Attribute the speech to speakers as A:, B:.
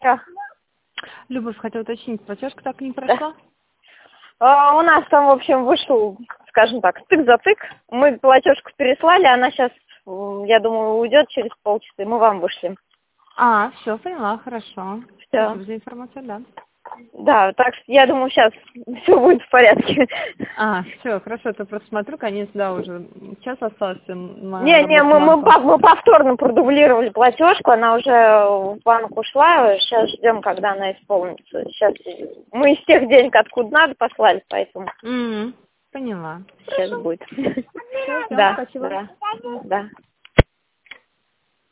A: Да.
B: Любовь, хотела уточнить, платежка так и не прошла?
A: У нас там, в общем, вышел, скажем так, стык за тык. Мы платежку переслали, она сейчас, я думаю, уйдет через полчаса, и мы вам вышлем.
B: Все, поняла, хорошо.
A: Все.
B: Спасибо за информацию, да.
A: Да, так что я думаю, сейчас все будет в порядке.
B: Все, хорошо, то просто смотрю, конец, да, уже час остался на
A: Не,
B: рабочем банку.
A: мы повторно продублировали платежку, она уже в банк ушла, сейчас ждем, когда она исполнится. Сейчас мы из тех денег, откуда надо, послали, поэтому
B: Поняла.
A: сейчас будет.
B: Все,
A: Да,
B: спасибо.
A: да.